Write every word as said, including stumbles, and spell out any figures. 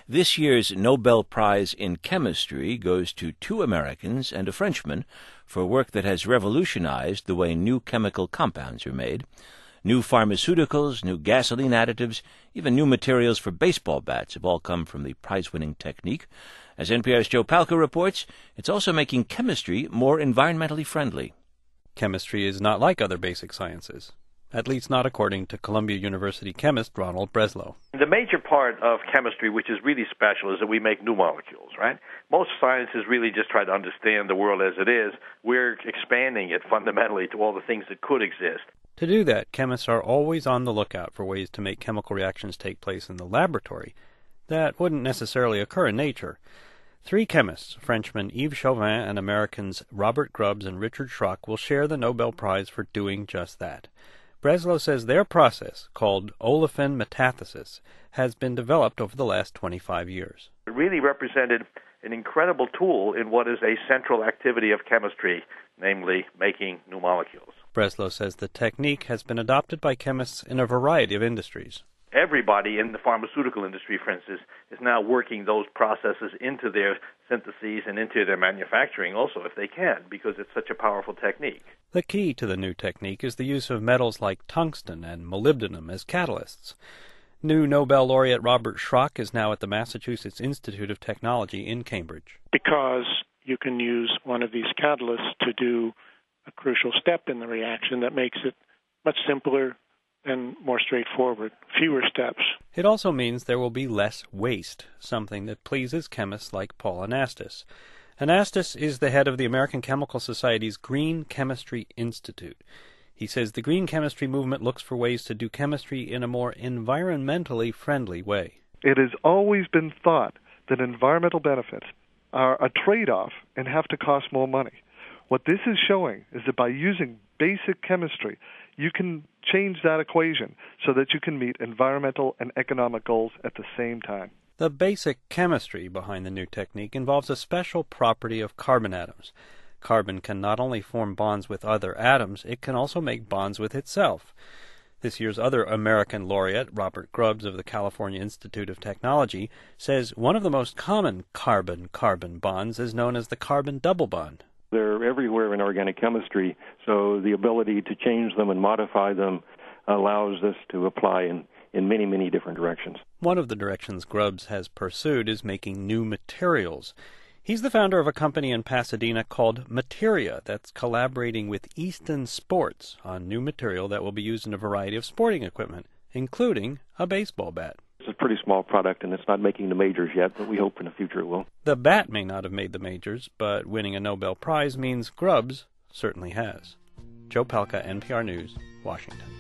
This year's Nobel Prize in Chemistry goes to two Americans and a Frenchman for work that has revolutionized the way new chemical compounds are made. New pharmaceuticals, new gasoline additives, even new materials for baseball bats have all come from the prize-winning technique. As N P R's Joe Palca reports, it's also making chemistry more environmentally friendly. Chemistry is not like other basic sciences, at least not according to Columbia University chemist Ronald Breslow. The major part of chemistry, which is really special, is that we make new molecules, right? Most sciences really just try to understand the world as it is. We're expanding it fundamentally to all the things that could exist. To do that, chemists are always on the lookout for ways to make chemical reactions take place in the laboratory that wouldn't necessarily occur in nature. Three chemists, Frenchmen Yves Chauvin and Americans Robert Grubbs and Richard Schrock, will share the Nobel Prize for doing just that. Breslow says their process, called olefin metathesis, has been developed over the last twenty-five years. It really represented an incredible tool in what is a central activity of chemistry, namely making new molecules. Breslow says the technique has been adopted by chemists in a variety of industries. Everybody in the pharmaceutical industry, for instance, is now working those processes into their syntheses and into their manufacturing also, if they can, because it's such a powerful technique. The key to the new technique is the use of metals like tungsten and molybdenum as catalysts. New Nobel laureate Robert Schrock is now at the Massachusetts Institute of Technology in Cambridge. Because you can use one of these catalysts to do a crucial step in the reaction that makes it much simpler and more straightforward, fewer steps. It also means there will be less waste, something that pleases chemists like Paul Anastas. Anastas is the head of the American Chemical Society's Green Chemistry Institute. He says the green chemistry movement looks for ways to do chemistry in a more environmentally friendly way. It has always been thought that environmental benefits are a trade-off and have to cost more money. What this is showing is that by using basic chemistry, you can change that equation so that you can meet environmental and economic goals at the same time. The basic chemistry behind the new technique involves a special property of carbon atoms. Carbon can not only form bonds with other atoms, it can also make bonds with itself. This year's other American laureate, Robert Grubbs of the California Institute of Technology, says one of the most common carbon-carbon bonds is known as the carbon double bond. They're everywhere in organic chemistry, so the ability to change them and modify them allows us to apply in, in many, many different directions. One of the directions Grubbs has pursued is making new materials. He's the founder of a company in Pasadena called Materia that's collaborating with Easton Sports on new material that will be used in a variety of sporting equipment, including a baseball bat. It's a pretty small product, and it's not making the majors yet, but we hope in the future it will. The bat may not have made the majors, but winning a Nobel Prize means Grubbs certainly has. Joe Palca, N P R News, Washington.